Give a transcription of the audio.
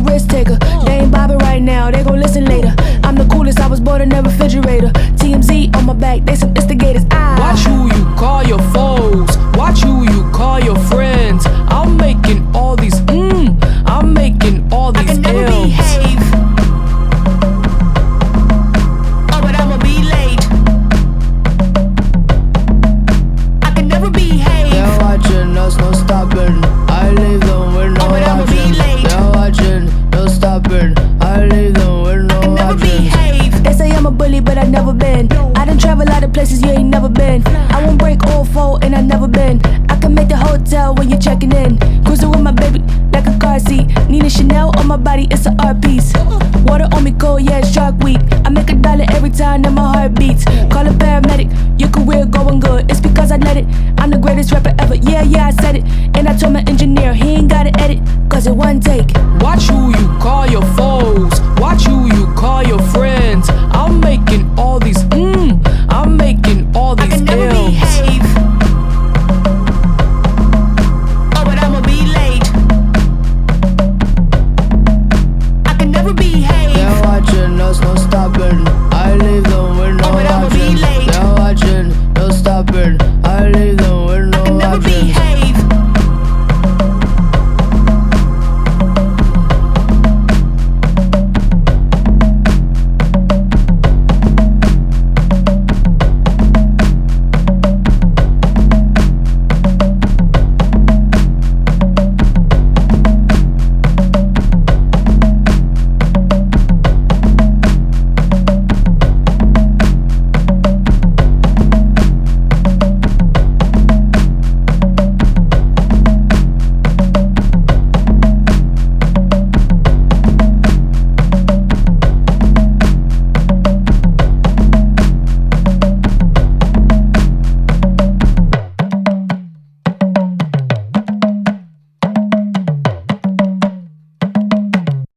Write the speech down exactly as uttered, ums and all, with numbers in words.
risk taker. They ain't bobbing right now, they gon' listen later. I'm the coolest, I was born in a refrigerator. T M Z on my back, they some instigators. Ah. Watch who you call your foes, watch who you call your friends. I'm making all these mmm, I'm making all these I can never M's. behave. Oh, but I'ma be late. I can never behave. They're watching us, no stopping. I leave them with no Oh, but I'ma be options. late. They're watching, no stopping. I leave them with no I can never options. behave. They say I'm a bully, but I never been. I done travel a lot of places you ain't never been. I won't break all four, and I never been. I can make the hotel when you're checking in. Cruising with my baby like a car seat. Nina Chanel on my body, it's an art piece. Water on me cold, yeah, it's Shark Week. I make a dollar every time that my heart beats. Call a paramedic, your career going good. It's because I let it. I'm the greatest rapper ever. Yeah, yeah, I said it. And I told my engineer he ain't gotta edit, cause it one take. Watch who